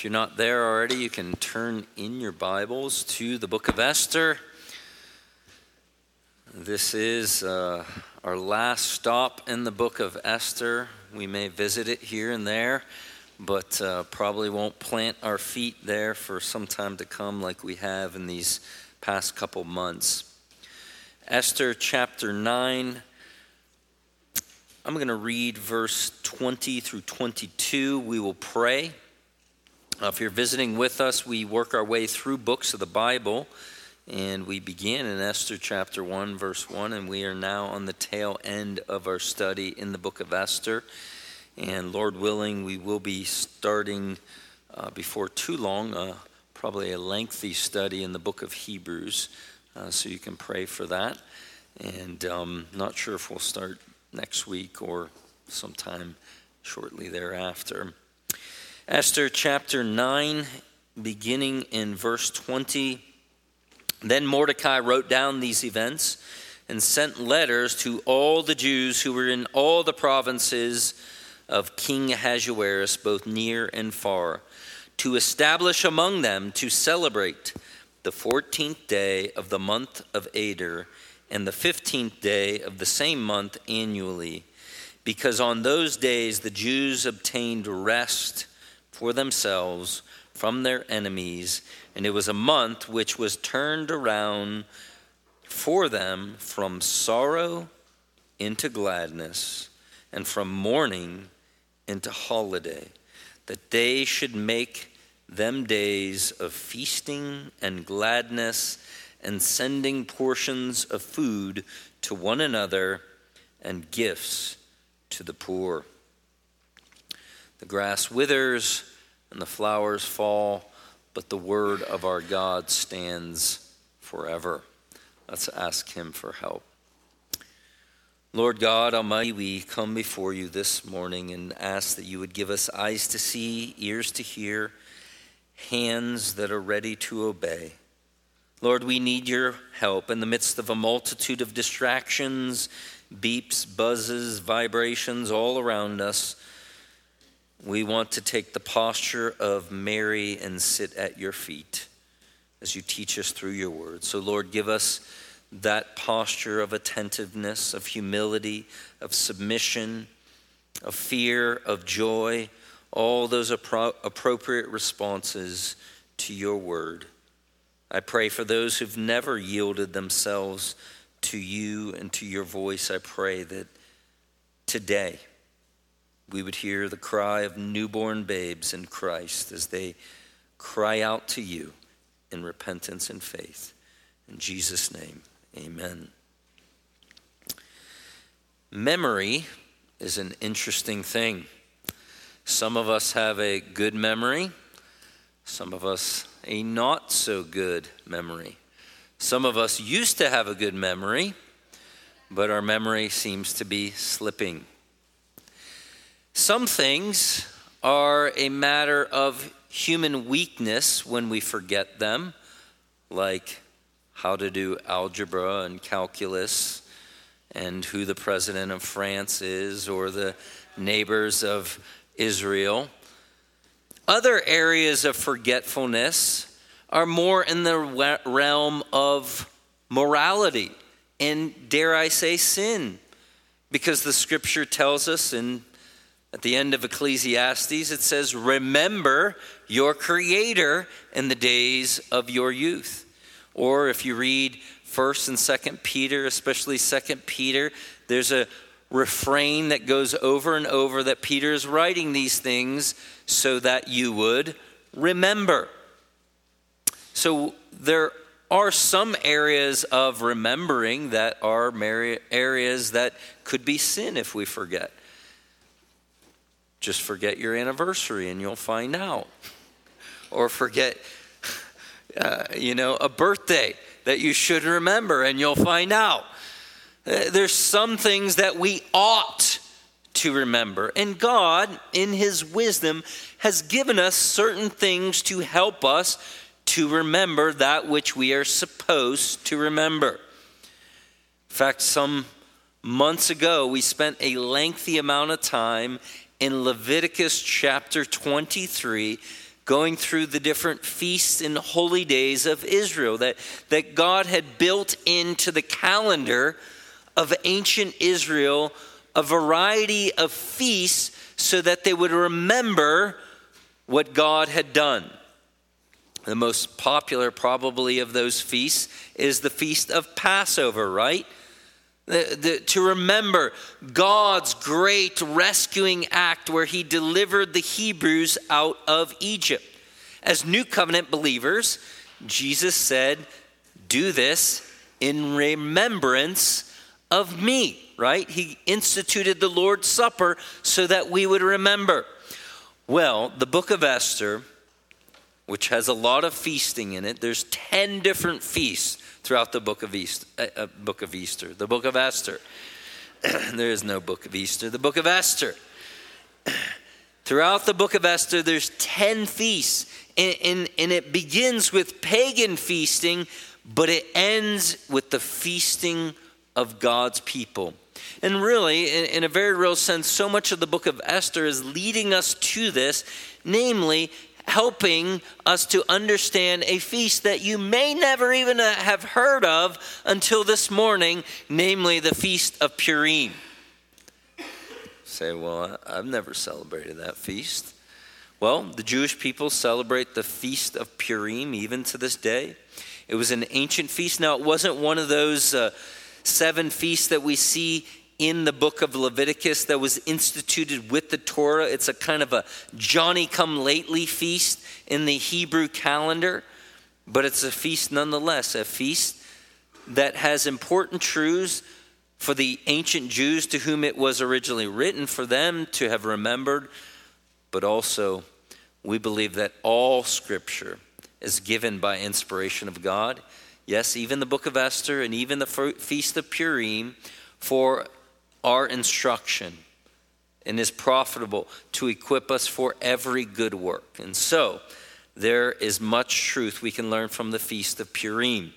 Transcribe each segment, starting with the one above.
you're not there already, you can turn in your Bibles to the book of Esther. This is our last stop in the book of Esther. We may visit it here and there, but probably won't plant our feet there for some time to come like we have in these past couple months. Esther chapter 9. I'm going to read verse 20 through 22. We will pray. If you're visiting with us, we work our way through books of the Bible, and we begin in Esther chapter 1, verse 1, and we are now on the tail end of our study in the book of Esther. And Lord willing, we will be starting before too long, probably a lengthy study in the book of Hebrews, so you can pray for that. And not sure if we'll start next week or sometime shortly thereafter. Esther chapter 9, beginning in verse 20. Then Mordecai wrote down these events and sent letters to all the Jews who were in all the provinces of King Ahasuerus, both near and far, to establish among them to celebrate the 14th day of the month of Adar and the 15th day of the same month annually, because on those days the Jews obtained rest for themselves from their enemies, and it was a month which was turned around for them from sorrow into gladness, and from mourning into holiday, that they should make them days of feasting and gladness, and sending portions of food to one another and gifts to the poor. The grass withers and the flowers fall, but the word of our God stands forever. Let's ask him for help. Lord God Almighty, we come before you this morning and ask that you would give us eyes to see, ears to hear, hands that are ready to obey. Lord, we need your help in the midst of a multitude of distractions, beeps, buzzes, vibrations all around us. We want to take the posture of Mary and sit at your feet as you teach us through your word. So, Lord, give us that posture of attentiveness, of humility, of submission, of fear, of joy, all those appropriate responses to your word. I pray for those who've never yielded themselves to you and to your voice. I pray that today we would hear the cry of newborn babes in Christ as they cry out to you in repentance and faith. In Jesus' name, amen. Memory is an interesting thing. Some of us have a good memory. Some of us a not so good memory. Some of us used to have a good memory, but our memory seems to be slipping. Some things are a matter of human weakness when we forget them, like how to do algebra and calculus and who the president of France is or the neighbors of Israel. Other areas of forgetfulness are more in the realm of morality and, dare I say, sin. Because the scripture tells us at the end of Ecclesiastes, it says, remember your Creator in the days of your youth. Or if you read 1st and 2nd Peter, especially 2nd Peter, there's a refrain that goes over and over that Peter is writing these things so that you would remember. So there are some areas of remembering that are areas that could be sin if we forget. Just forget your anniversary and you'll find out. Or forget, a birthday that you should remember and you'll find out. There's some things that we ought to remember. And God, in his wisdom, has given us certain things to help us to remember that which we are supposed to remember. In fact, some months ago, we spent a lengthy amount of time in Leviticus chapter 23 going through the different feasts and holy days of Israel that God had built into the calendar of ancient Israel, a variety of feasts so that they would remember what God had done. The most popular probably of those feasts is the Feast of Passover, right? To remember God's great rescuing act where he delivered the Hebrews out of Egypt. As New Covenant believers, Jesus said, do this in remembrance of me, right? He instituted the Lord's Supper so that we would remember. Well, the book of Esther, which has a lot of feasting in it, there's 10 different feasts throughout the book of Easter. The book of Esther. There is no book of Easter. The book of Esther. Throughout the book of Esther, there's 10 feasts. And it begins with pagan feasting, but it ends with the feasting of God's people. And really, in a very real sense, so much of the book of Esther is leading us to this, namely, helping us to understand a feast that you may never even have heard of until this morning, namely the Feast of Purim. Say, well, I've never celebrated that feast. Well, the Jewish people celebrate the Feast of Purim even to this day. It was an ancient feast. Now, it wasn't one of those 7 feasts that we see in the book of Leviticus that was instituted with the Torah. It's a kind of a Johnny-come-lately feast in the Hebrew calendar, but it's a feast nonetheless, a feast that has important truths for the ancient Jews to whom it was originally written, for them to have remembered, but also we believe that all Scripture is given by inspiration of God. Yes, even the book of Esther and even the Feast of Purim for our instruction, and is profitable to equip us for every good work. And so there is much truth we can learn from the Feast of Purim,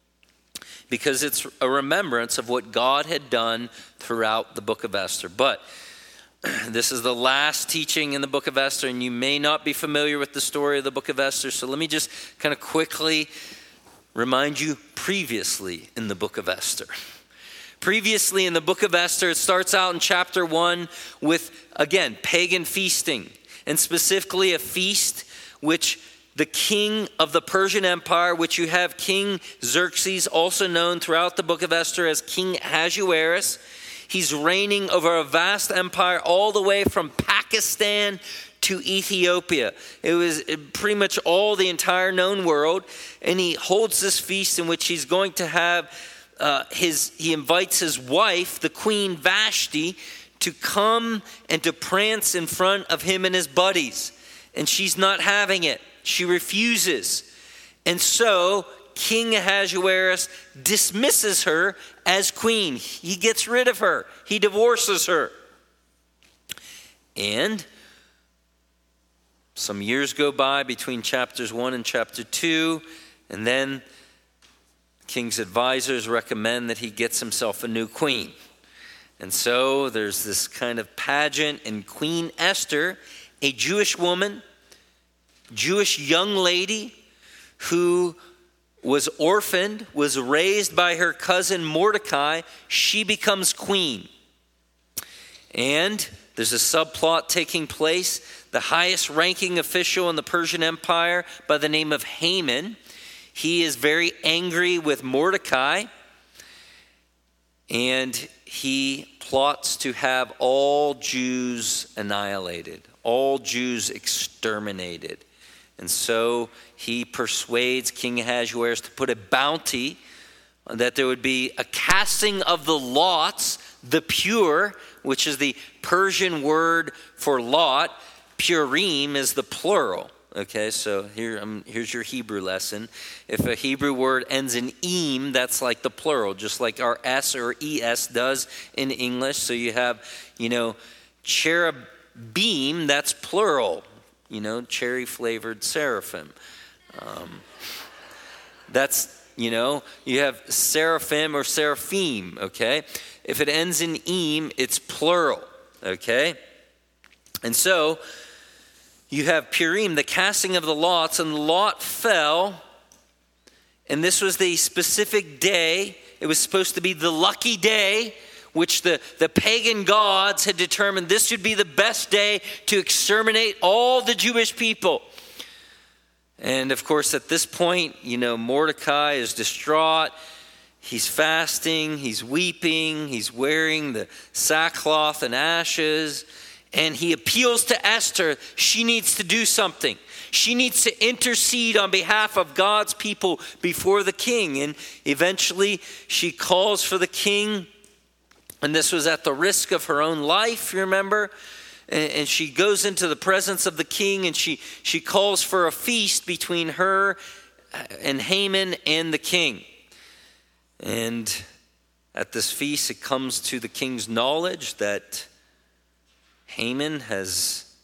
because it's a remembrance of what God had done throughout the book of Esther. But this is the last teaching in the book of Esther, and you may not be familiar with the story of the book of Esther, so let me just kind of quickly remind you previously in the book of Esther. Previously in the book of Esther, it starts out in chapter 1 with, again, pagan feasting, and specifically a feast which the king of the Persian Empire, which you have King Xerxes, also known throughout the book of Esther as King Ahasuerus. He's reigning over a vast empire all the way from Pakistan to Ethiopia. It was pretty much all the entire known world, and he holds this feast in which he's going to have he invites his wife, the Queen Vashti, to come and to prance in front of him and his buddies. And she's not having it. She refuses. And so King Ahasuerus dismisses her as queen. He gets rid of her. He divorces her. And some years go by between chapters 1 and chapter 2, and then King's advisors recommend that he gets himself a new queen. And so there's this kind of pageant, and Queen Esther, a Jewish woman, Jewish young lady who was orphaned, was raised by her cousin Mordecai, she becomes queen. And there's a subplot taking place. The highest ranking official in the Persian Empire by the name of Haman, he is very angry with Mordecai, and he plots to have all Jews annihilated, all Jews exterminated. And so he persuades King Ahasuerus to put a bounty, that there would be a casting of the lots, the pure, which is the Persian word for lot. Purim is the plural. Okay, so here's your Hebrew lesson. If a Hebrew word ends in "im," that's like the plural, just like our S or ES does in English. So you have, cherubim, that's plural. Cherry-flavored seraphim. You have seraphim or seraphim, okay? If it ends in "im," it's plural, okay? And so you have Purim, the casting of the lots, and the lot fell. And this was the specific day. It was supposed to be the lucky day, which the pagan gods had determined this would be the best day to exterminate all the Jewish people. And of course, at this point, Mordecai is distraught. He's fasting, he's weeping, he's wearing the sackcloth and ashes. And he appeals to Esther. She needs to do something. She needs to intercede on behalf of God's people before the king. And eventually she calls for the king. And this was at the risk of her own life, you remember? And she goes into the presence of the king and she calls for a feast between her and Haman and the king. And at this feast, it comes to the king's knowledge that Haman has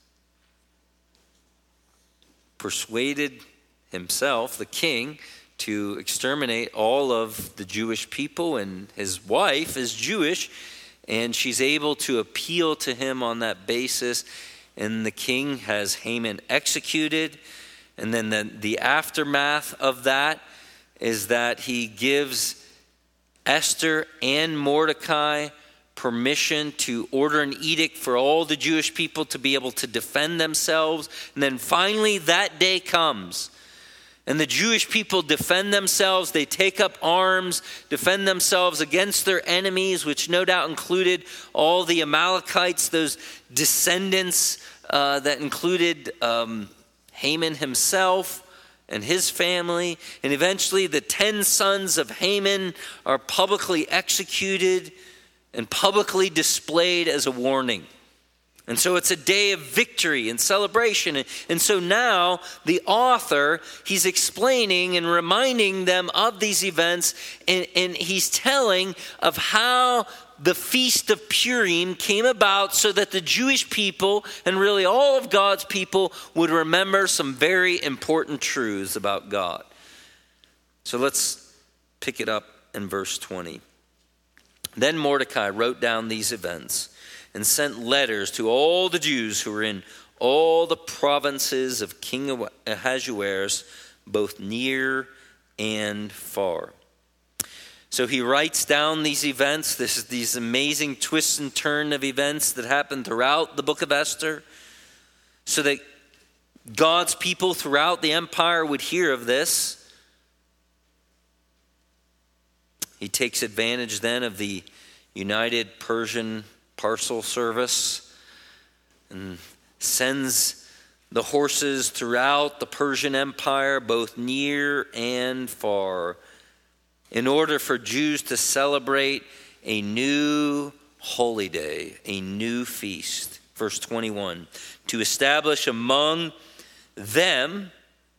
persuaded himself, the king, to exterminate all of the Jewish people, and his wife is Jewish, and she's able to appeal to him on that basis, and the king has Haman executed. And then the aftermath of that is that he gives Esther and Mordecai permission to order an edict for all the Jewish people to be able to defend themselves. And then finally that day comes. And the Jewish people defend themselves. They take up arms, defend themselves against their enemies, which no doubt included all the Amalekites, those descendants that included Haman himself and his family. And eventually the 10 sons of Haman are publicly executed and publicly displayed as a warning. And so it's a day of victory and celebration. And so now the author, he's explaining and reminding them of these events, and he's telling of how the Feast of Purim came about so that the Jewish people, and really all of God's people, would remember some very important truths about God. So let's pick it up in verse 20. Then Mordecai wrote down these events and sent letters to all the Jews who were in all the provinces of King Ahasuerus, both near and far. So he writes down these events, these amazing twists and turns of events that happened throughout the book of Esther, so that God's people throughout the empire would hear of this. He takes advantage then of the United Persian Parcel Service and sends the horses throughout the Persian Empire, both near and far, in order for Jews to celebrate a new holy day, a new feast. Verse 21, to establish among them,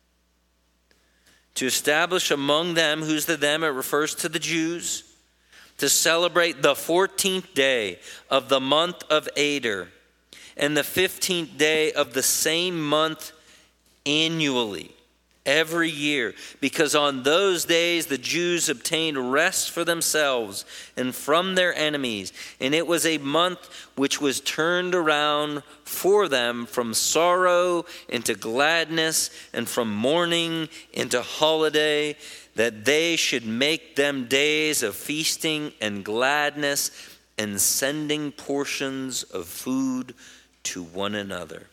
who's the them? It refers to the Jews, to celebrate the 14th day of the month of Adar and the 15th day of the same month annually, every year, because on those days the Jews obtained rest for themselves and from their enemies. And it was a month which was turned around for them from sorrow into gladness and from mourning into holiday, that they should make them days of feasting and gladness and sending portions of food to one another.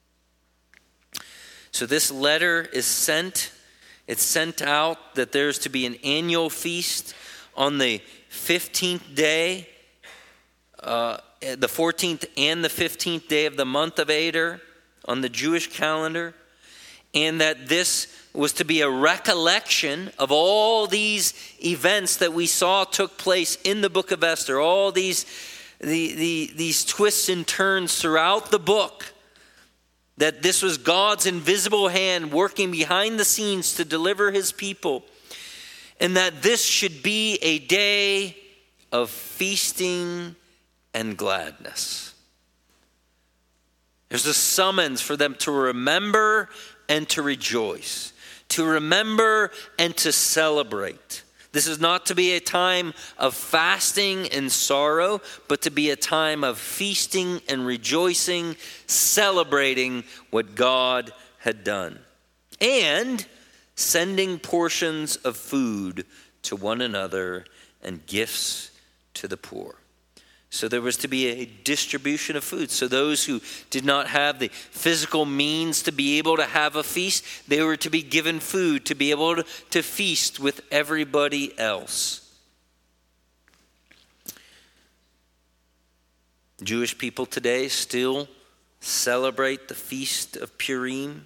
So this letter is sent. It's sent out that there's to be an annual feast on the 15th day, the 14th and the 15th day of the month of Adar on the Jewish calendar, and that this was to be a recollection of all these events that we saw took place in the book of Esther, all these twists and turns throughout the book. That this was God's invisible hand working behind the scenes to deliver his people. And that this should be a day of feasting and gladness. There's a summons for them to remember and to rejoice. To remember and to celebrate. This is not to be a time of fasting and sorrow, but to be a time of feasting and rejoicing, celebrating what God had done, and sending portions of food to one another and gifts to the poor. So there was to be a distribution of food. So those who did not have the physical means to be able to have a feast, they were to be given food to be able to feast with everybody else. Jewish people today still celebrate the Feast of Purim.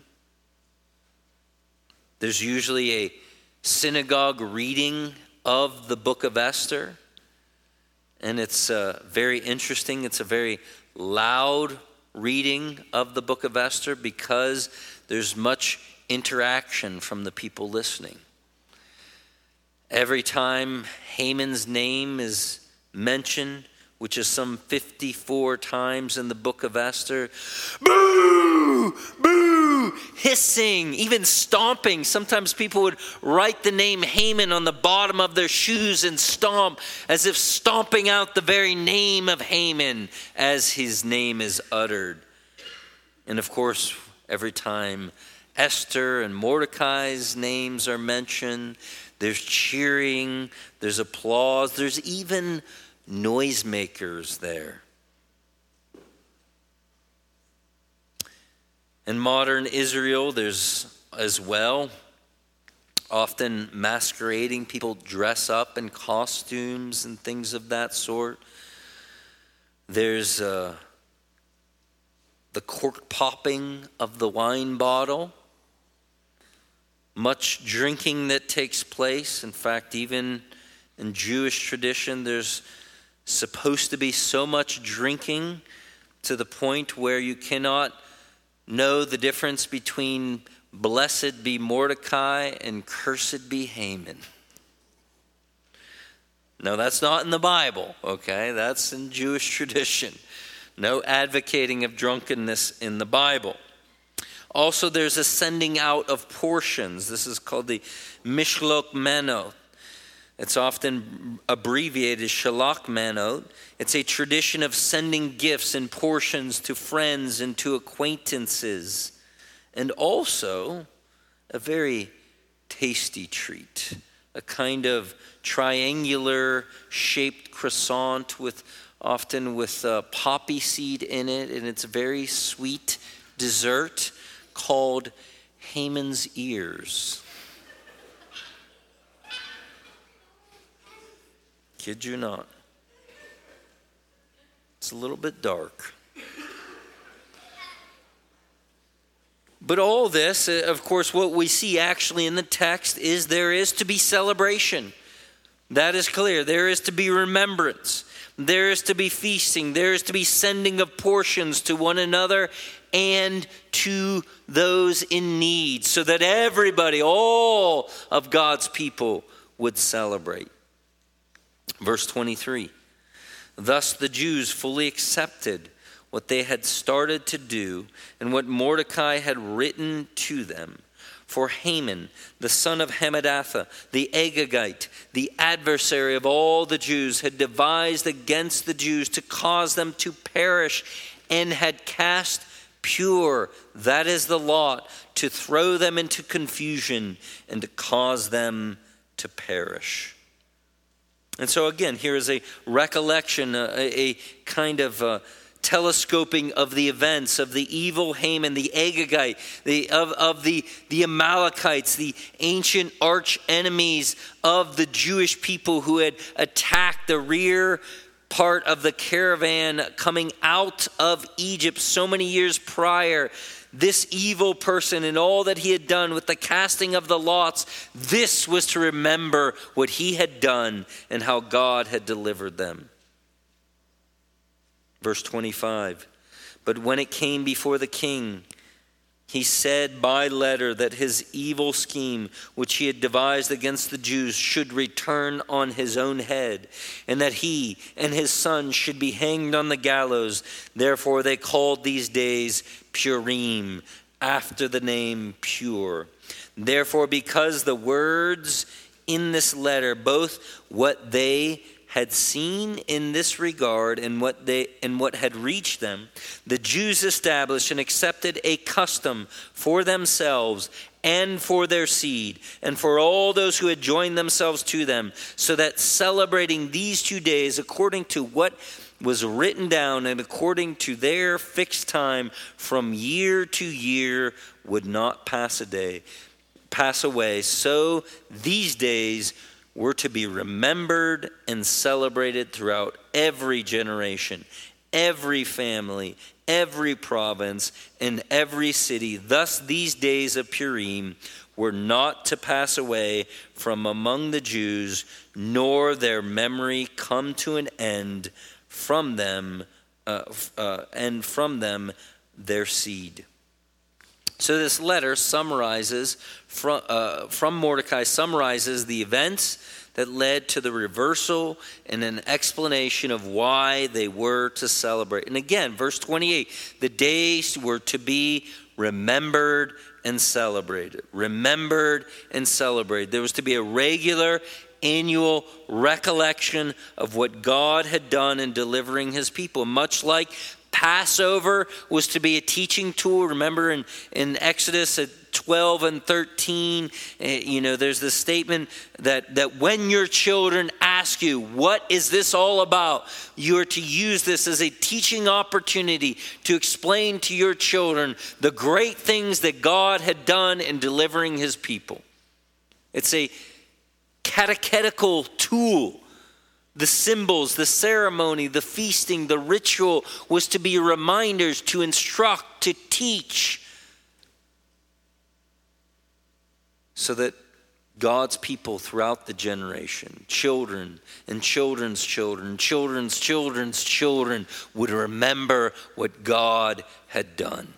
There's usually a synagogue reading of the book of Esther. And it's very interesting. It's a very loud reading of the book of Esther because there's much interaction from the people listening. Every time Haman's name is mentioned, which is some 54 times in the book of Esther, boo, boo, hissing, even stomping. Sometimes people would write the name Haman on the bottom of their shoes and stomp, as if stomping out the very name of Haman as his name is uttered. And of course, every time Esther and Mordecai's names are mentioned, there's cheering, there's applause, there's even noisemakers there. In modern Israel, there's as well often masquerading. People dress up in costumes and things of that sort. There's the cork popping of the wine bottle. Much drinking that takes place. In fact, even in Jewish tradition, there's supposed to be so much drinking to the point where you cannot know the difference between blessed be Mordecai and cursed be Haman. No, that's not in the Bible, okay? That's in Jewish tradition. No advocating of drunkenness in the Bible. Also, there's a sending out of portions. This is called the Mishloach Manot. It's often abbreviated Shalach Manot. It's a tradition of sending gifts and portions to friends and to acquaintances. And also a very tasty treat. A kind of triangular shaped croissant often with poppy seed in it. And it's a very sweet dessert called Haman's ears. Kid you not. It's a little bit dark. But all this, of course, what we see actually in the text is there is to be celebration. That is clear. There is to be remembrance. There is to be feasting. There is to be sending of portions to one another and to those in need, so that everybody, all of God's people, would celebrate. Verse 23, thus the Jews fully accepted what they had started to do and what Mordecai had written to them. For Haman, the son of Hammedatha, the Agagite, the adversary of all the Jews, had devised against the Jews to cause them to perish, and had cast pure, that is the lot, to throw them into confusion and to cause them to perish. And so again, here is a recollection, a kind of telescoping of the events of the evil Haman, the Agagite, of the Amalekites, the ancient arch enemies of the Jewish people who had attacked the rear part of the caravan coming out of Egypt so many years prior. This evil person and all that he had done with the casting of the lots, this was to remember what he had done and how God had delivered them. Verse 25, but when it came before the king, he said by letter that his evil scheme, which he had devised against the Jews, should return on his own head, and that he and his son should be hanged on the gallows. Therefore they called these days Purim, after the name pure. Therefore, because the words in this letter both what they had seen in this regard and what had reached them, the Jews established and accepted a custom for themselves and for their seed and for all those who had joined themselves to them, so that celebrating these 2 days according to what was written down and according to their fixed time from year to year would not pass away. So these days were to be remembered and celebrated throughout every generation, every family, every province, and every city. Thus these days of Purim were not to pass away from among the Jews, nor their memory come to an end from them, and from them their seed. So this letter summarizes, from Mordecai, summarizes the events that led to the reversal and an explanation of why they were to celebrate. And again, verse 28, the days were to be remembered and celebrated. Remembered and celebrated. There was to be a regular annual recollection of what God had done in delivering his people. Much like Passover was to be a teaching tool. Remember in Exodus at 12 and 13, there's this statement that when your children ask you, what is this all about? You are to use this as a teaching opportunity to explain to your children the great things that God had done in delivering his people. It's a catechetical tool. The symbols, the ceremony, the feasting, the ritual was to be reminders, to instruct, to teach, so that God's people throughout the generation, children and children's children, children's children's children, would remember what God had done.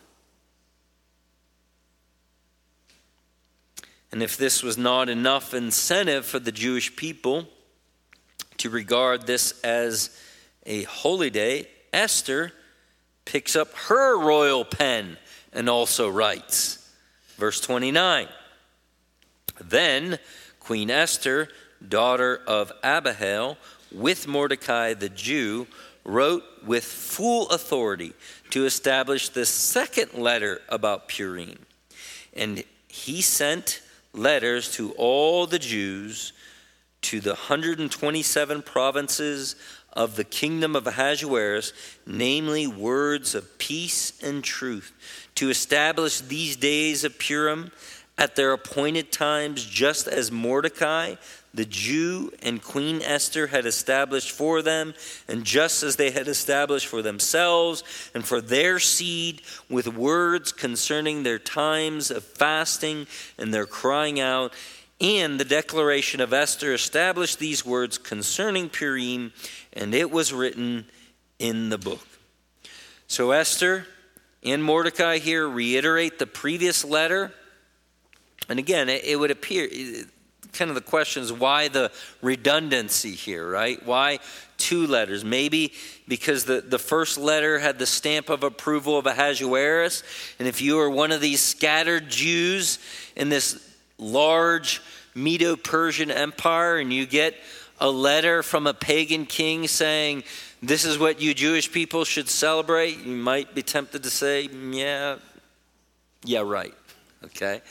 And if this was not enough incentive for the Jewish people to regard this as a holy day, Esther picks up her royal pen and also writes. Verse 29, then Queen Esther, daughter of Abihail, with Mordecai the Jew, wrote with full authority to establish the second letter about Purim. And he sent letters to all the Jews, to the 127 provinces of the kingdom of Ahasuerus, namely words of peace and truth, to establish these days of Purim at their appointed times, just as Mordecai, the Jew, and Queen Esther had established for them, and just as they had established for themselves and for their seed, with words concerning their times of fasting and their crying out. And the declaration of Esther established these words concerning Purim, and it was written in the book. So Esther and Mordecai here reiterate the previous letter. And again, it would appear, kind of the question is, why the redundancy here, right? Why two letters? Maybe because the first letter had the stamp of approval of Ahasuerus. And if you are one of these scattered Jews in this large Medo-Persian Empire and you get a letter from a pagan king saying, this is what you Jewish people should celebrate, you might be tempted to say, yeah, right, okay?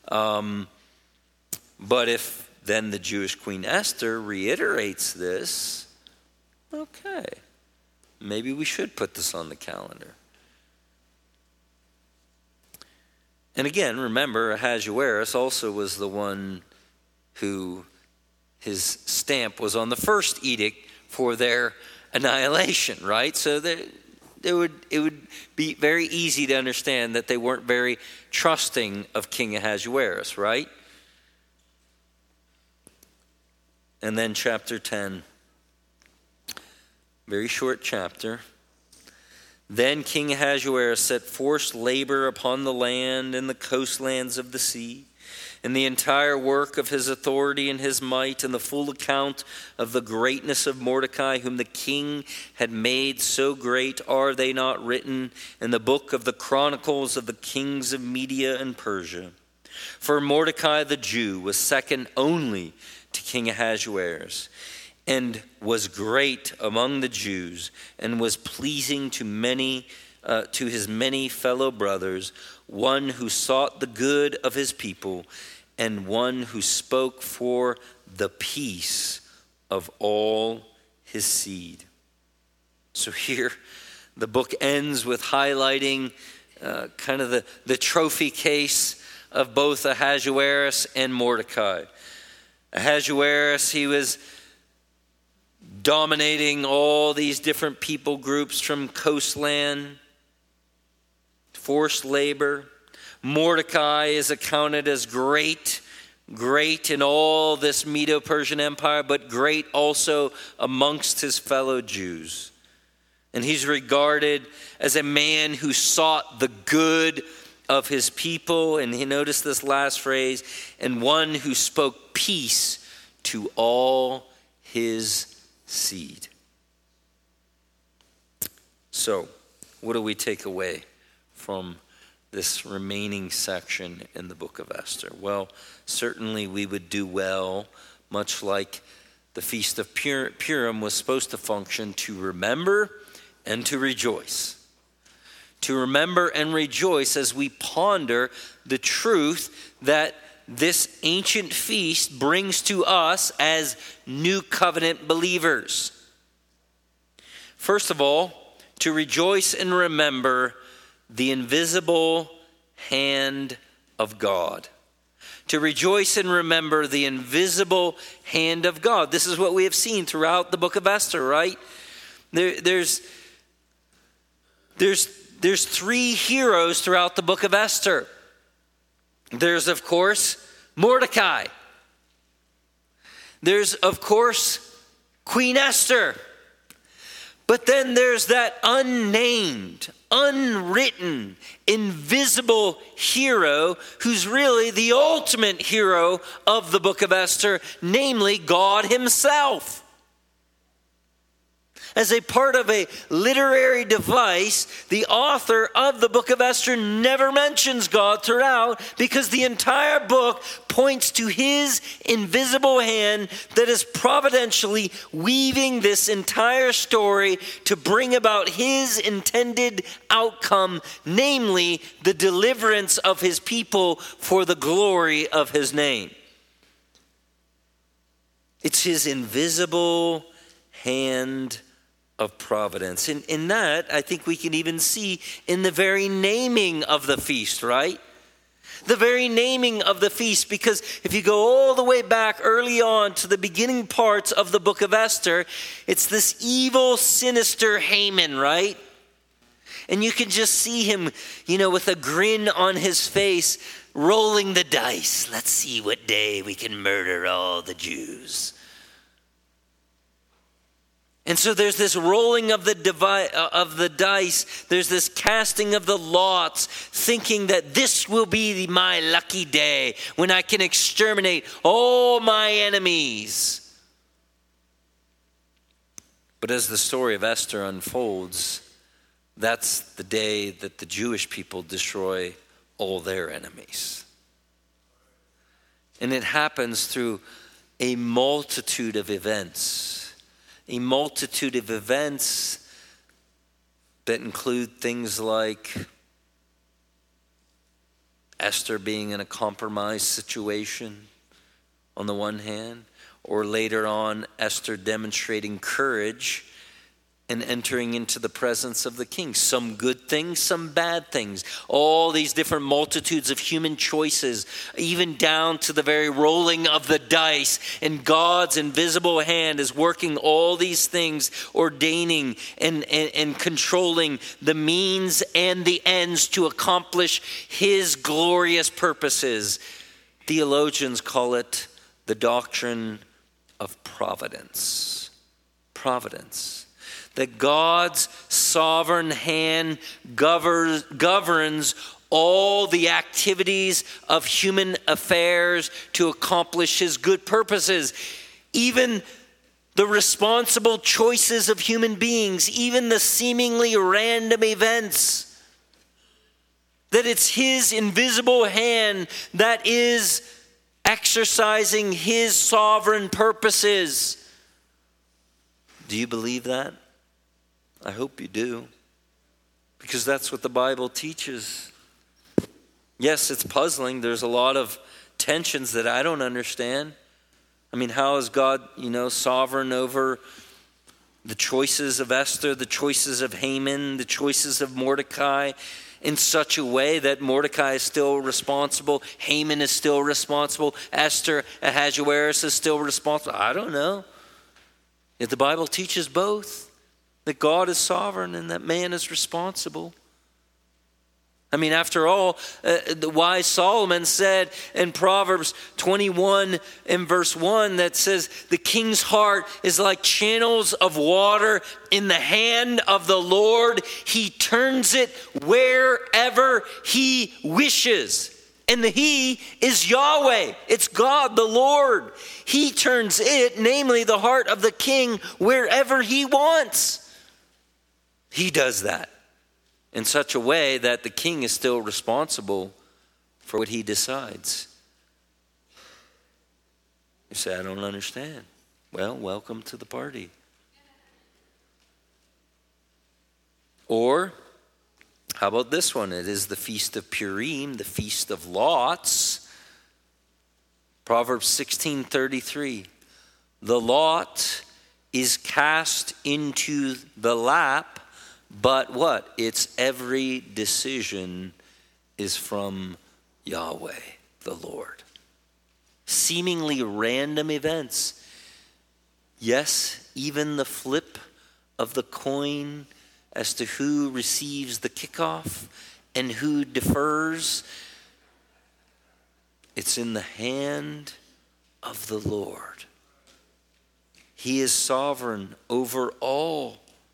But if then the Jewish Queen Esther reiterates this, okay, maybe we should put this on the calendar. And again, remember, Ahasuerus also was the one who his stamp was on the first edict for their annihilation, right? So it would be very easy to understand that they weren't very trusting of King Ahasuerus, right? And then chapter 10, very short chapter. Then King Ahasuerus set forced labor upon the land and the coastlands of the sea, and the entire work of his authority and his might, and the full account of the greatness of Mordecai, whom the king had made so great, are they not written in the book of the Chronicles of the kings of Media and Persia? For Mordecai the Jew was second only to King Ahasuerus, and was great among the Jews, and was pleasing to his many fellow brothers, one who sought the good of his people, and one who spoke for the peace of all his seed. So here, the book ends with highlighting kind of the trophy case of both Ahasuerus and Mordecai. Ahasuerus, he was dominating all these different people groups from coastland, forced labor. Mordecai is accounted as great in all this Medo-Persian Empire, but great also amongst his fellow Jews. And he's regarded as a man who sought the good of his people. And he noticed this last phrase, and one who spoke peace to all his seed. So, what do we take away from this remaining section in the book of Esther? Well, certainly we would do well, much like the Feast of Purim was supposed to function, to remember and to rejoice. To remember and rejoice as we ponder the truth that this ancient feast brings to us as new covenant believers. First of all, to rejoice and remember the invisible hand of God. To rejoice and remember the invisible hand of God. This is what we have seen throughout the book of Esther, right? There's three heroes throughout the book of Esther. There's, of course, Mordecai. There's, of course, Queen Esther. But then there's that unnamed, unwritten, invisible hero who's really the ultimate hero of the book of Esther, namely God himself. As a part of a literary device, the author of the book of Esther never mentions God throughout, because the entire book points to his invisible hand that is providentially weaving this entire story to bring about his intended outcome, namely the deliverance of his people for the glory of his name. It's his invisible hand of providence. And in that, I think we can even see in the very naming of the feast, right? The very naming of the feast, because if you go all the way back early on to the beginning parts of the book of Esther, it's this evil, sinister Haman, right? And you can just see him, with a grin on his face, rolling the dice. Let's see what day we can murder all the Jews. And so there's this rolling of the dice. There's this casting of the lots, thinking that this will be my lucky day when I can exterminate all my enemies. But as the story of Esther unfolds, that's the day that the Jewish people destroy all their enemies. And it happens through a multitude of events. A multitude of events that include things like Esther being in a compromised situation on the one hand, or later on Esther demonstrating courage and entering into the presence of the king. Some good things, some bad things. All these different multitudes of human choices, even down to the very rolling of the dice. And God's invisible hand is working all these things, ordaining and controlling the means and the ends to accomplish his glorious purposes. Theologians call it the doctrine of providence. Providence. That God's sovereign hand governs all the activities of human affairs to accomplish his good purposes. Even the responsible choices of human beings, even the seemingly random events. That it's his invisible hand that is exercising his sovereign purposes. Do you believe that? I hope you do, because that's what the Bible teaches. Yes, it's puzzling. There's a lot of tensions that I don't understand. I mean, how is God, sovereign over the choices of Esther, the choices of Haman, the choices of Mordecai, in such a way that Mordecai is still responsible, Haman is still responsible, Esther, Ahasuerus is still responsible? I don't know. Yet the Bible teaches both, that God is sovereign and that man is responsible. I mean, after all, the wise Solomon said in Proverbs 21 and verse 1 that says, the king's heart is like channels of water in the hand of the Lord. He turns it wherever he wishes. And the he is Yahweh. It's God, the Lord. He turns it, namely the heart of the king, wherever he wants. He does that in such a way that the king is still responsible for what he decides. You say, I don't understand. Well, welcome to the party. Or, how about this one? It is the Feast of Purim, the Feast of Lots. Proverbs 16:33. The lot is cast into the lap, but what? Its every decision is from Yahweh, the Lord. Seemingly random events. Yes, even the flip of the coin as to who receives the kickoff and who defers. It's in the hand of the Lord. He is sovereign over all.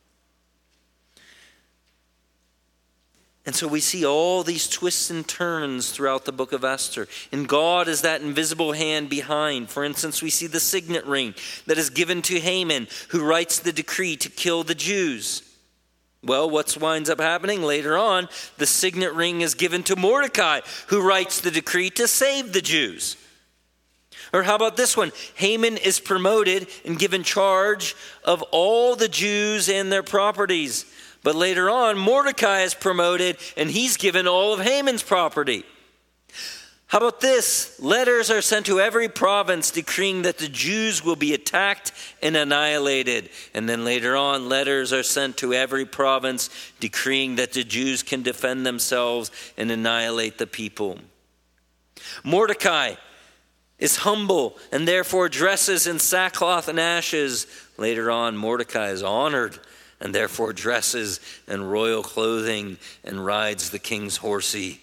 And so we see all these twists and turns throughout the book of Esther. And God is that invisible hand behind. For instance, we see the signet ring that is given to Haman, who writes the decree to kill the Jews. Well, what winds up happening later on? The signet ring is given to Mordecai, who writes the decree to save the Jews. Or how about this one? Haman is promoted and given charge of all the Jews and their properties. But later on, Mordecai is promoted and he's given all of Haman's property. How about this? Letters are sent to every province decreeing that the Jews will be attacked and annihilated. And then later on, letters are sent to every province decreeing that the Jews can defend themselves and annihilate the people. Mordecai is humble and therefore dresses in sackcloth and ashes. Later on, Mordecai is honored and therefore dresses in royal clothing and rides the king's horsey.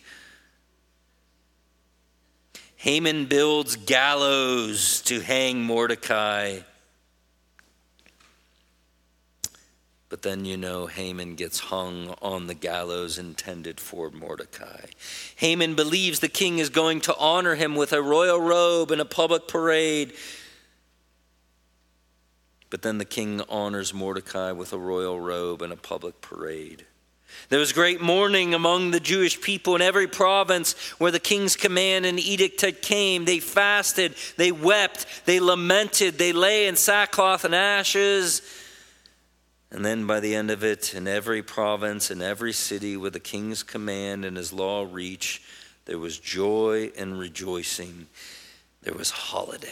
Haman builds gallows to hang Mordecai. But then Haman gets hung on the gallows intended for Mordecai. Haman believes the king is going to honor him with a royal robe and a public parade. But then the king honors Mordecai with a royal robe and a public parade. There was great mourning among the Jewish people in every province where the king's command and edict had came. They fasted, they wept, they lamented, they lay in sackcloth and ashes. And then by the end of it, in every province, in every city where the king's command and his law reached, there was joy and rejoicing. There was holiday.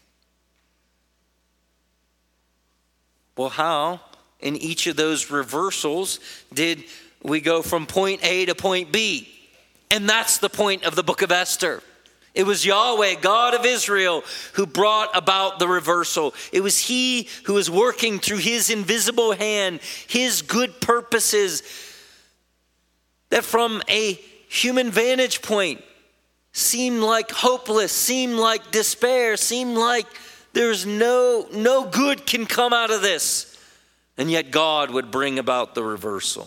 Well, how in each of those reversals did we go from point A to point B? And that's the point of the book of Esther. It was Yahweh, God of Israel, who brought about the reversal. It was he who was working through his invisible hand, his good purposes, that from a human vantage point seemed like hopeless, seemed like despair, seemed like there's no good can come out of this. And yet God would bring about the reversal.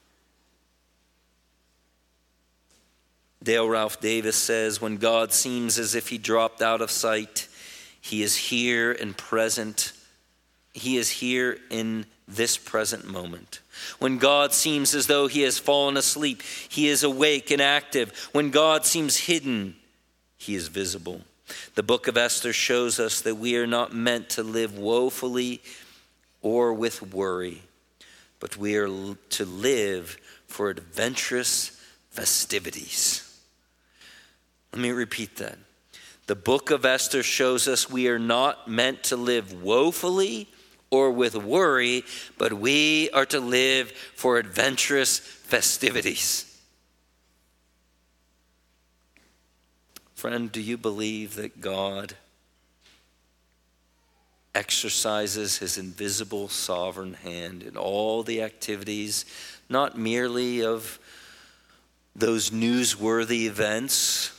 Dale Ralph Davis says, when God seems as if he dropped out of sight, he is here and present. He is here in this present moment. When God seems as though he has fallen asleep, he is awake and active. When God seems hidden, he is visible. The book of Esther shows us that we are not meant to live woefully or with worry, but we are to live for adventurous festivities. Let me repeat that. The book of Esther shows us we are not meant to live woefully or with worry, but we are to live for adventurous festivities. Friend, do you believe that God exercises his invisible sovereign hand in all the activities, not merely of those newsworthy events,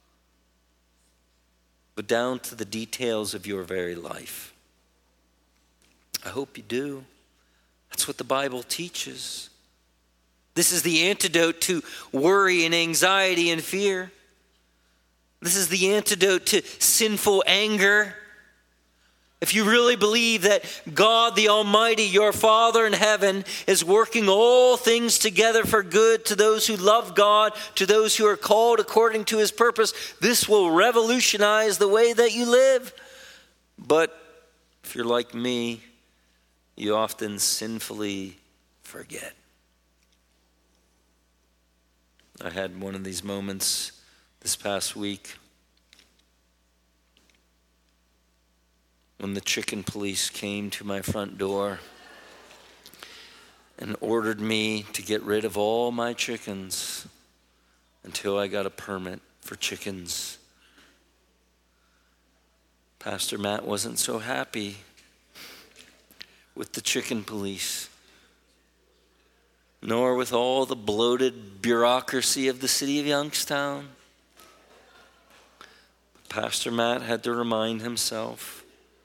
but down to the details of your very life? I hope you do. That's what the Bible teaches. This is the antidote to worry and anxiety and fear. This is the antidote to sinful anger. If you really believe that God the Almighty, your Father in heaven, is working all things together for good to those who love God, to those who are called according to his purpose, this will revolutionize the way that you live. But if you're like me, you often sinfully forget. I had one of these moments this past week when the chicken police came to my front door and ordered me to get rid of all my chickens until I got a permit for chickens. Pastor Matt wasn't so happy with the chicken police, nor with all the bloated bureaucracy of the city of Youngstown. Pastor Matt had to remind himself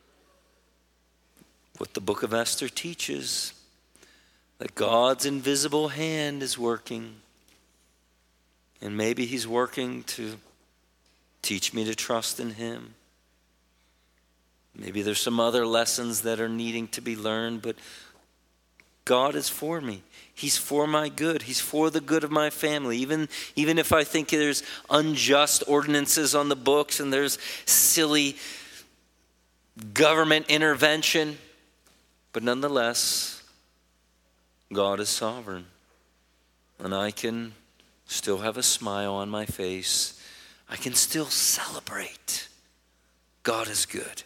what the book of Esther teaches, that God's invisible hand is working. And maybe he's working to teach me to trust in him. Maybe there's some other lessons that are needing to be learned, but God is for me. He's for my good. He's for the good of my family. Even if I think there's unjust ordinances on the books and there's silly government intervention, but nonetheless, God is sovereign. And I can still have a smile on my face. I can still celebrate. God is good.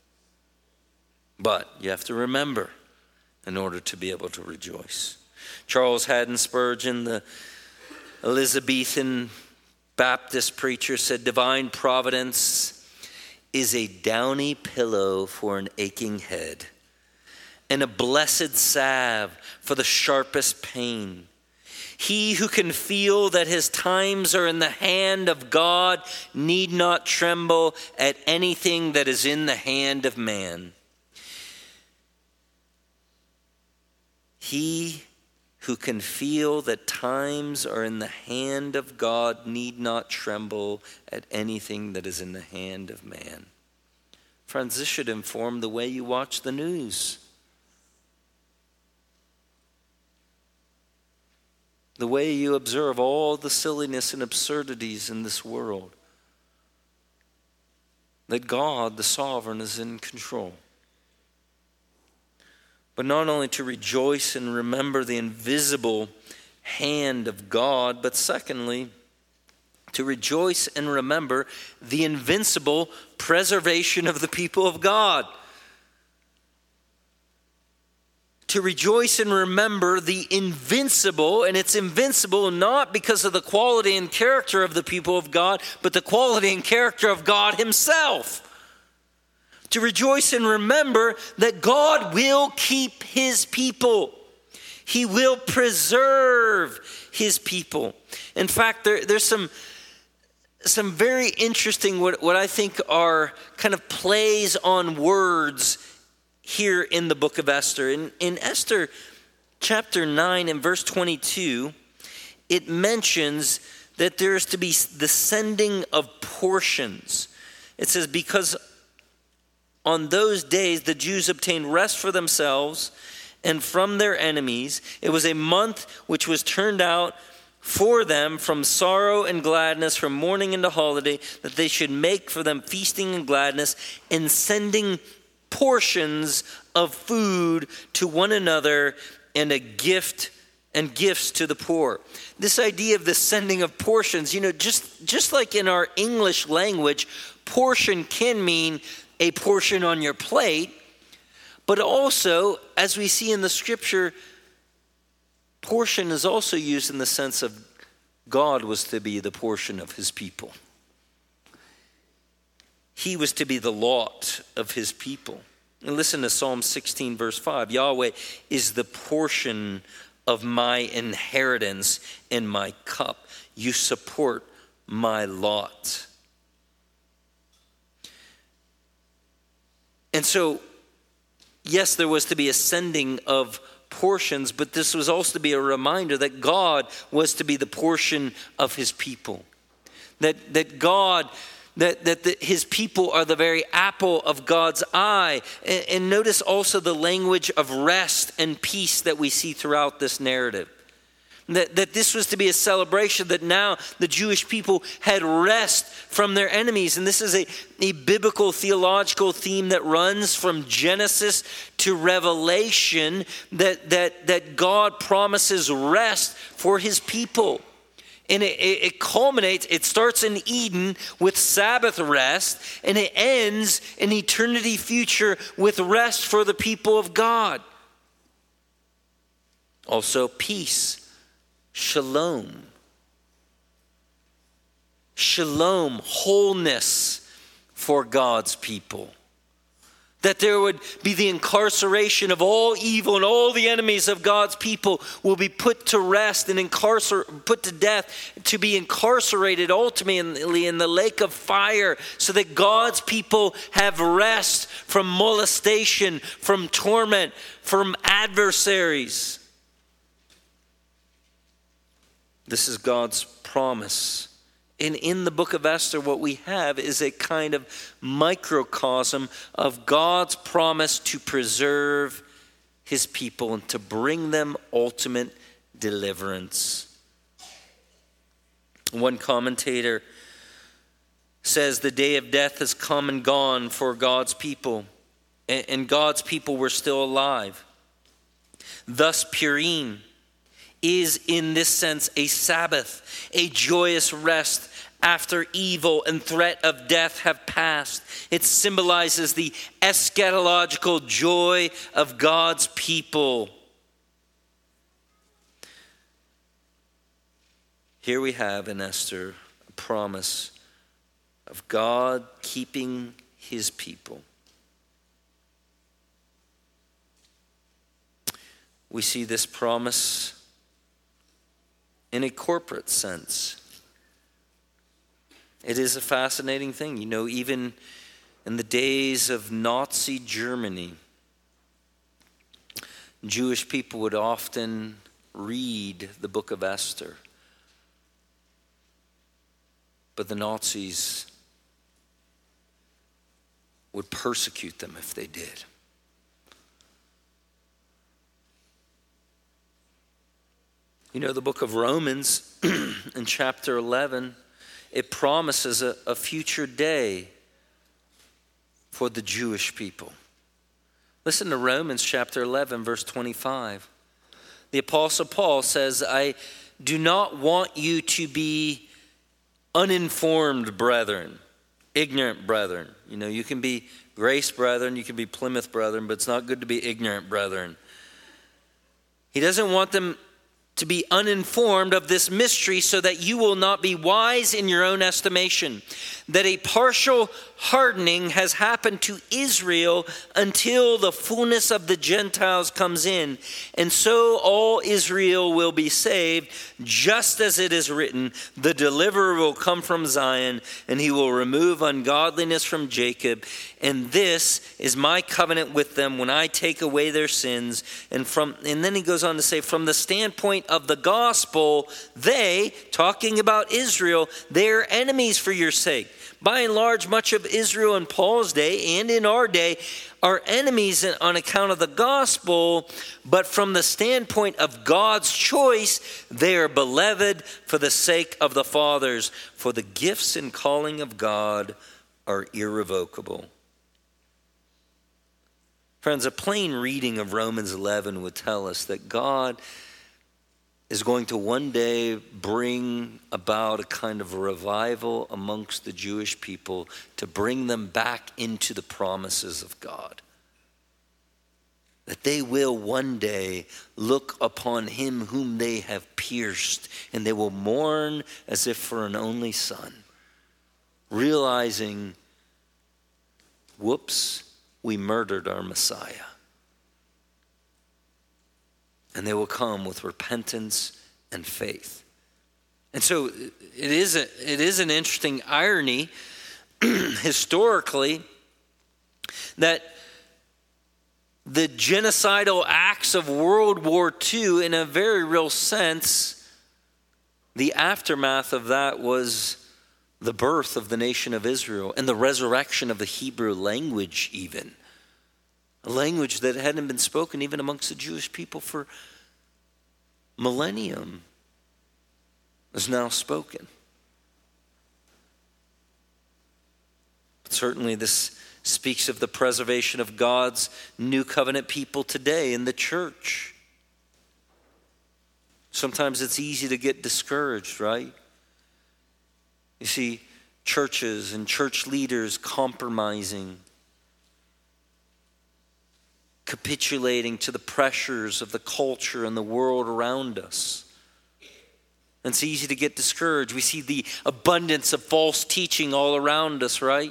But you have to remember, in order to be able to rejoice. Charles Haddon Spurgeon, the Elizabethan Baptist preacher, said, "Divine providence is a downy pillow for an aching head, and a blessed salve for the sharpest pain. He who can feel that his times are in the hand of God need not tremble at anything that is in the hand of man. He who can feel that times are in the hand of God need not tremble at anything that is in the hand of man." Friends, this should inform the way you watch the news, the way you observe all the silliness and absurdities in this world. That God, the sovereign, is in control. But not only to rejoice and remember the invisible hand of God, but secondly, to rejoice and remember the invincible preservation of the people of God. To rejoice and remember the invincible, and it's invincible not because of the quality and character of the people of God, but the quality and character of God himself. To rejoice and remember that God will keep his people. He will preserve his people. In fact, there's some very interesting, what I think are kind of plays on words here in the book of Esther. In Esther chapter 9 and verse 22, it mentions that there is to be the sending of portions. It says, because on those days the Jews obtained rest for themselves and from their enemies. It was a month which was turned out for them from sorrow and gladness, from mourning into holiday, that they should make for them feasting and gladness, and sending portions of food to one another, and gifts to the poor. This idea of the sending of portions, just like in our English language, portion can mean a portion on your plate, but also, as we see in the scripture, portion is also used in the sense of God was to be the portion of his people. He was to be the lot of his people. And listen to Psalm 16, verse 5. Yahweh is the portion of my inheritance and my cup. You support my lot. And so, yes, there was to be a sending of portions, but this was also to be a reminder that God was to be the portion of his people. That God, his people are the very apple of God's eye. And notice also the language of rest and peace that we see throughout this narrative. That this was to be a celebration, that now the Jewish people had rest from their enemies. And this is a biblical theological theme that runs from Genesis to Revelation, that God promises rest for his people. And it culminates, it starts in Eden with Sabbath rest, and it ends in eternity future with rest for the people of God. Also peace. Shalom. Shalom, wholeness for God's people. That there would be the incarceration of all evil, and all the enemies of God's people will be put to rest and put to death, to be incarcerated ultimately in the lake of fire, so that God's people have rest from molestation, from torment, from adversaries. This is God's promise. And in the book of Esther, what we have is a kind of microcosm of God's promise to preserve his people and to bring them ultimate deliverance. One commentator says the day of death has come and gone for God's people, and God's people were still alive. Thus Purim is in this sense a Sabbath, a joyous rest after evil and threat of death have passed. It symbolizes the eschatological joy of God's people. Here we have in Esther a promise of God keeping his people. We see this promise in a corporate sense. It is a fascinating thing. Even in the days of Nazi Germany, Jewish people would often read the book of Esther. But the Nazis would persecute them if they did. The book of Romans in chapter 11, it promises a future day for the Jewish people. Listen to Romans chapter 11, verse 25. The Apostle Paul says, I do not want you to be uninformed brethren, ignorant brethren. You can be Grace brethren, you can be Plymouth brethren, but it's not good to be ignorant brethren. He doesn't want them to be uninformed of this mystery, so that you will not be wise in your own estimation, that a partial hardening has happened to Israel until the fullness of the Gentiles comes in, and so all Israel will be saved, just as it is written, the deliverer will come from Zion, and he will remove ungodliness from Jacob, and this is my covenant with them when I take away their sins. And then he goes on to say, from the standpoint of the gospel, they, talking about Israel, they're enemies for your sake. By and large, much of Israel in Paul's day and in our day are enemies on account of the gospel, but from the standpoint of God's choice, they are beloved for the sake of the fathers, for the gifts and calling of God are irrevocable. Friends, a plain reading of Romans 11 would tell us that God is going to one day bring about a kind of revival amongst the Jewish people to bring them back into the promises of God. That they will one day look upon him whom they have pierced, and they will mourn as if for an only son, realizing, whoops, we murdered our Messiah. And they will come with repentance and faith. And so it is an interesting irony historically that the genocidal acts of World War II, in a very real sense, the aftermath of that was the birth of the nation of Israel and the resurrection of the Hebrew language even. A language that hadn't been spoken even amongst the Jewish people for millennium is now spoken. But certainly this speaks of the preservation of God's new covenant people today in the church. Sometimes it's easy to get discouraged, right? You see churches and church leaders compromising, capitulating to the pressures of the culture and the world around us. And it's easy to get discouraged. We see the abundance of false teaching all around us, right?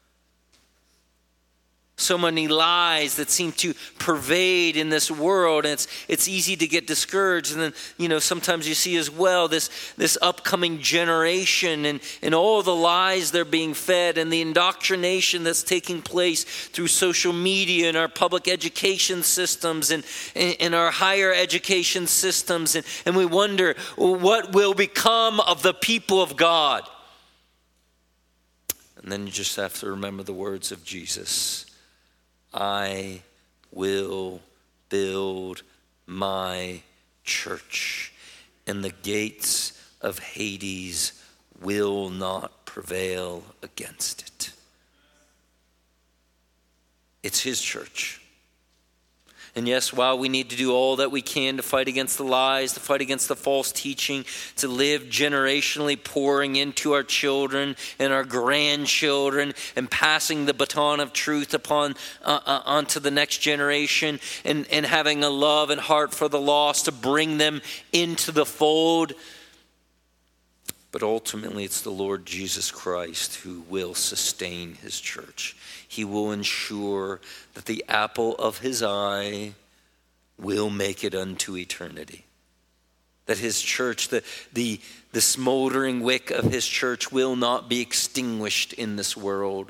So many lies that seem to pervade in this world, and it's easy to get discouraged. And then, sometimes you see as well this upcoming generation and all the lies they're being fed and the indoctrination that's taking place through social media and our public education systems and our higher education systems. And we wonder, what will become of the people of God? And then you just have to remember the words of Jesus. I will build my church, and the gates of Hades will not prevail against it. It's his church. And yes, while we need to do all that we can to fight against the lies, to fight against the false teaching, to live generationally pouring into our children and our grandchildren and passing the baton of truth onto the next generation and having a love and heart for the lost to bring them into the fold. But ultimately, it's the Lord Jesus Christ who will sustain his church. He will ensure that the apple of his eye will make it unto eternity. That his church, the smoldering wick of his church will not be extinguished in this world.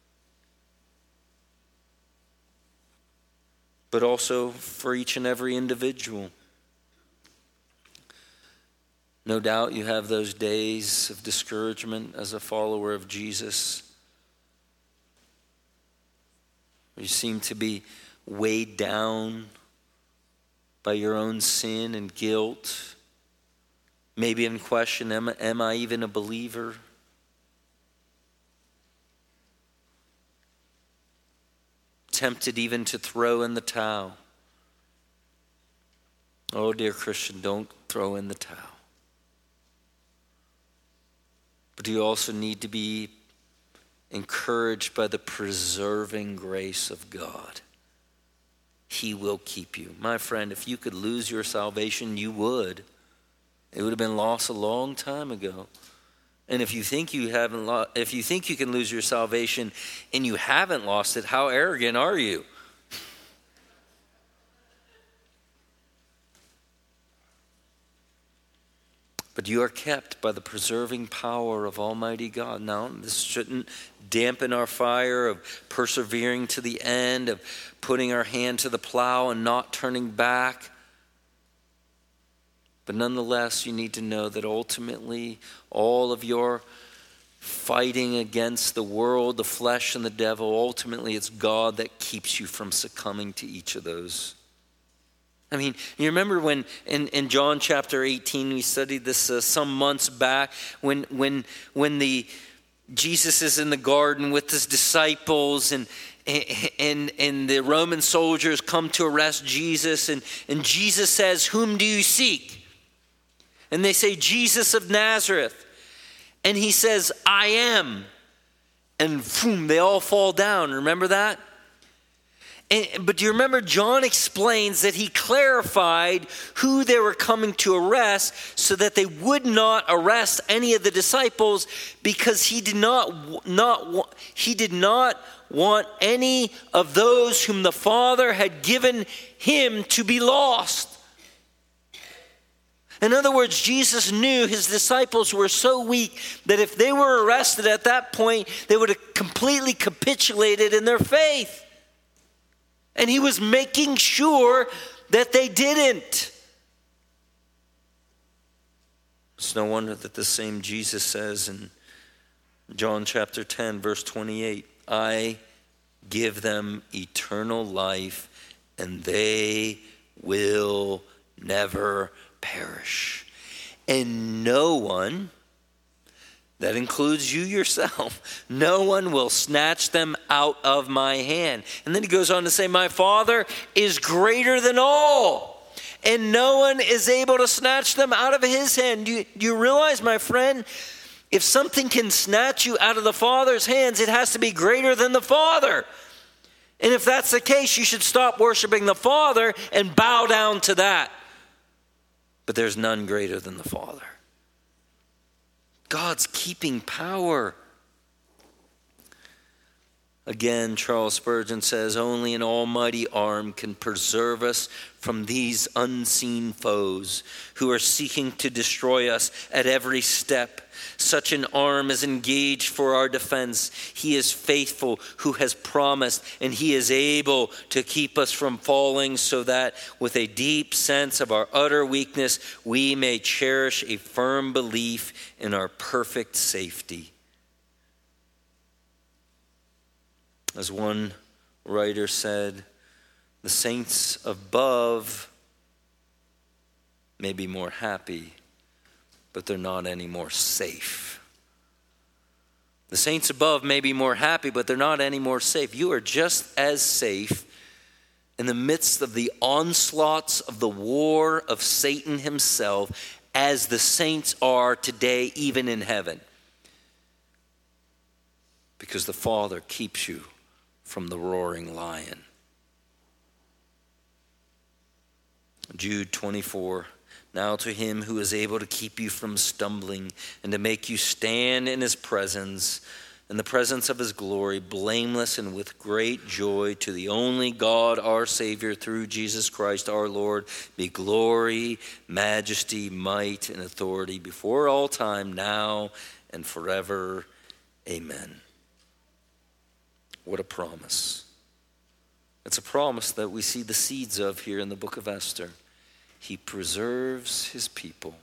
But also for each and every individual. No doubt you have those days of discouragement as a follower of Jesus. You seem to be weighed down by your own sin and guilt. Maybe in question, am I even a believer? Tempted even to throw in the towel. Oh, dear Christian, don't throw in the towel. But you also need to be encouraged by the preserving grace of God. He will keep you. My friend, if you could lose your salvation, you would. It would have been lost a long time ago. And if you think you can lose your salvation and you haven't lost it, how arrogant are you? But you are kept by the preserving power of Almighty God. Now, this shouldn't dampen our fire of persevering to the end, of putting our hand to the plow and not turning back. But nonetheless, you need to know that ultimately all of your fighting against the world, the flesh, and the devil, ultimately it's God that keeps you from succumbing to each of those. I mean, you remember when in John chapter 18, we studied this some months back, when Jesus is in the garden with his disciples, and the Roman soldiers come to arrest Jesus, and Jesus says, "Whom do you seek?" And they say, "Jesus of Nazareth." And he says, "I am." And boom, they all fall down. Remember that? But do you remember John explains that he clarified who they were coming to arrest so that they would not arrest any of the disciples, because he did not want any of those whom the Father had given him to be lost. In other words, Jesus knew his disciples were so weak that if they were arrested at that point, they would have completely capitulated in their faith. And he was making sure that they didn't. It's no wonder that the same Jesus says in John chapter 10, verse 28, "I give them eternal life, and they will never perish. And no one," that includes you yourself, "no one will snatch them out of my hand." And then he goes on to say, "My Father is greater than all, and no one is able to snatch them out of his hand." Do you realize, my friend, if something can snatch you out of the Father's hands, it has to be greater than the Father. And if that's the case, you should stop worshiping the Father and bow down to that. But there's none greater than the Father. God's keeping power. Again, Charles Spurgeon says, "Only an almighty arm can preserve us from these unseen foes who are seeking to destroy us at every step. Such an arm is engaged for our defense. He is faithful who has promised, and he is able to keep us from falling, so that with a deep sense of our utter weakness, we may cherish a firm belief in our perfect safety." As one writer said, "The saints above may be more happy, but they're not any more safe." The saints above may be more happy, but they're not any more safe. You are just as safe in the midst of the onslaughts of the war of Satan himself as the saints are today, even in heaven. Because the Father keeps you from the roaring lion. Jude 24. "Now to him who is able to keep you from stumbling and to make you stand in his presence, in the presence of his glory, blameless and with great joy, to the only God, our Savior, through Jesus Christ our Lord, be glory, majesty, might, and authority before all time, now and forever. Amen." What a promise. It's a promise that we see the seeds of here in the book of Esther. He preserves his people.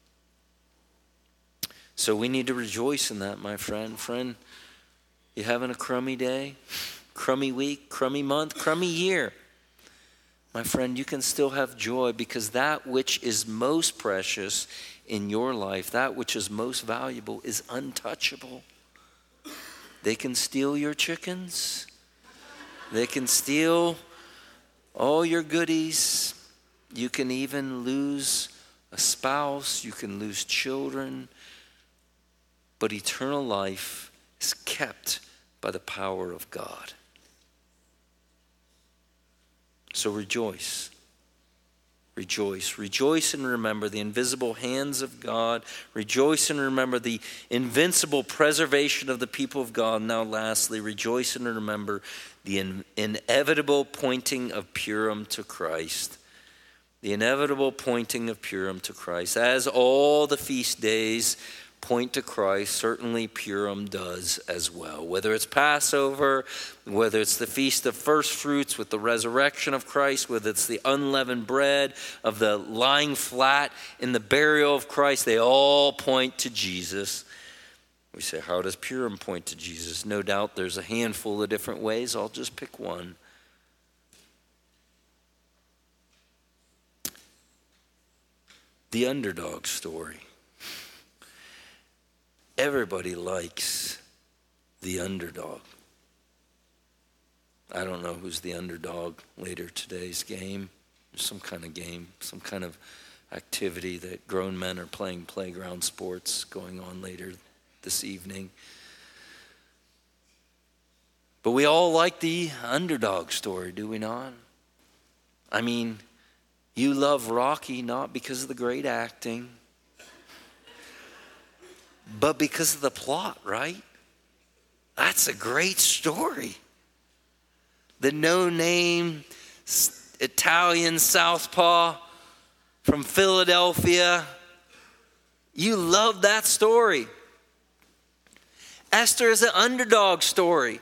So we need to rejoice in that, my friend. Friend, you having a crummy day, crummy week, crummy month, crummy year? My friend, you can still have joy, because that which is most precious in your life, that which is most valuable, is untouchable. They can steal your chickens. They can steal all your goodies. You can even lose a spouse. You can lose children. But eternal life is kept by the power of God. So rejoice. Rejoice. Rejoice and remember the invisible hands of God. Rejoice and remember the invincible preservation of the people of God. Now lastly, rejoice and remember the inevitable pointing of Purim to Christ. The inevitable pointing of Purim to Christ. As all the feast days point to Christ. Certainly Purim does as well. Whether it's Passover, whether it's the Feast of First Fruits with the resurrection of Christ, whether it's the unleavened bread of the lying flat in the burial of Christ, they all point to Jesus. We say, how does Purim point to Jesus? No doubt there's a handful of different ways. I'll just pick one. The underdog story. Everybody likes the underdog. I don't know who's the underdog later today's game. There's some kind of game, some kind of activity that grown men are playing, playground sports going on later this evening. But we all like the underdog story, do we not? I mean, you love Rocky not because of the great acting, but because of the plot, right? That's a great story. The no-name Italian southpaw from Philadelphia. You love that story. Esther is an underdog story.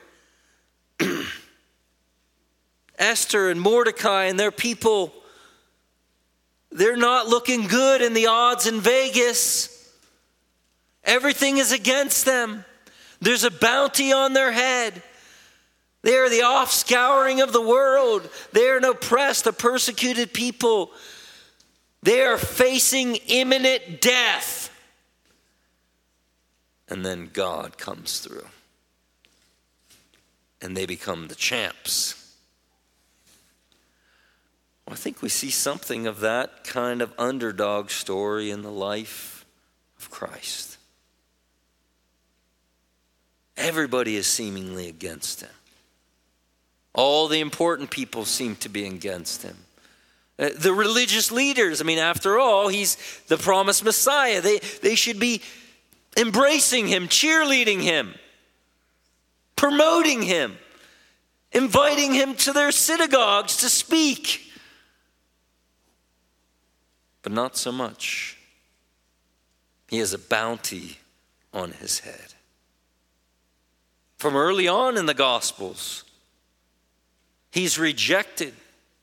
Esther and Mordecai and their people, they're not looking good in the odds in Vegas. Everything is against them. There's a bounty on their head. They are the offscouring of the world. They are an oppressed, a persecuted people. They are facing imminent death. And then God comes through. And they become the champs. Well, I think we see something of that kind of underdog story in the life of Christ. Everybody is seemingly against him. All the important people seem to be against him. The religious leaders, I mean, after all, he's the promised Messiah. They should be embracing him, cheerleading him, promoting him, inviting him to their synagogues to speak. But not so much. He has a bounty on his head. From early on in the Gospels, he's rejected.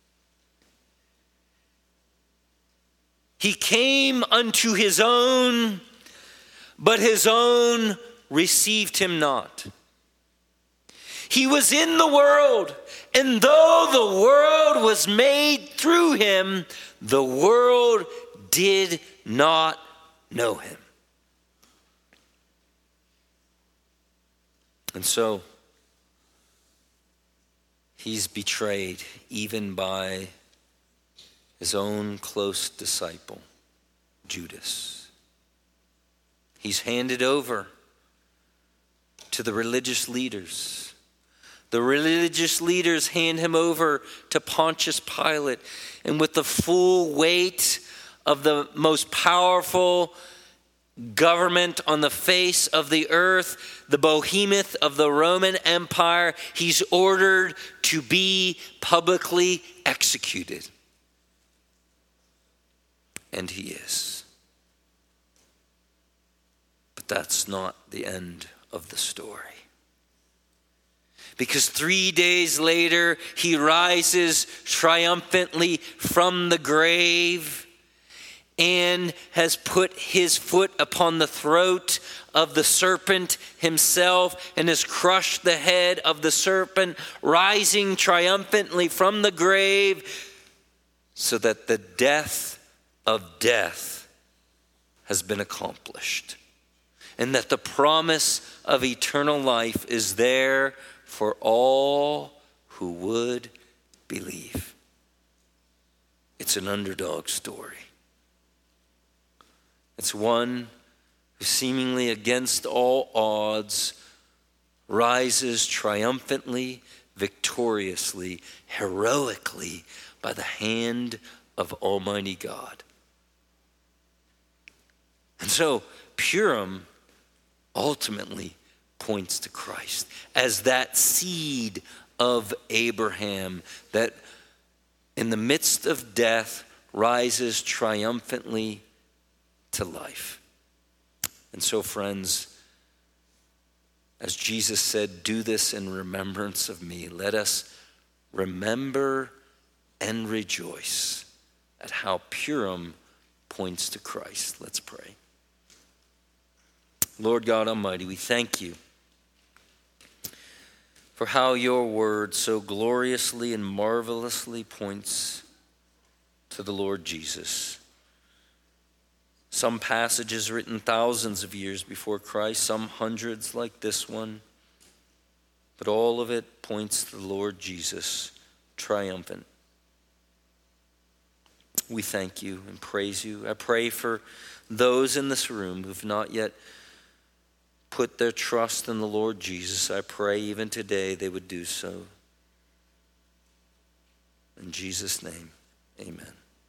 He came unto his own, but his own received him not. He was in the world, and though the world was made through him, the world did not know him. And so, he's betrayed even by his own close disciple, Judas. He's handed over to the religious leaders. The religious leaders hand him over to Pontius Pilate, and with the full weight of the most powerful government on the face of the earth, the behemoth of the Roman Empire, he's ordered to be publicly executed. And he is. But that's not the end of the story. Because 3 days later, he rises triumphantly from the grave and has put his foot upon the throat of the serpent himself and has crushed the head of the serpent, rising triumphantly from the grave, so that the death of death has been accomplished, and that the promise of eternal life is there for all who would believe. It's an underdog story. It's one who, seemingly against all odds, rises triumphantly, victoriously, heroically by the hand of Almighty God. And so Purim ultimately points to Christ as that seed of Abraham that in the midst of death rises triumphantly to life. And so, friends, as Jesus said, do this in remembrance of me. Let us remember and rejoice at how Purim points to Christ. Let's pray. Lord God Almighty, we thank you for how your word so gloriously and marvelously points to the Lord Jesus. Some passages written thousands of years before Christ, some hundreds like this one, but all of it points to the Lord Jesus, triumphant. We thank you and praise you. I pray for those in this room who've not yet put their trust in the Lord Jesus. I pray even today they would do so. In Jesus' name, amen.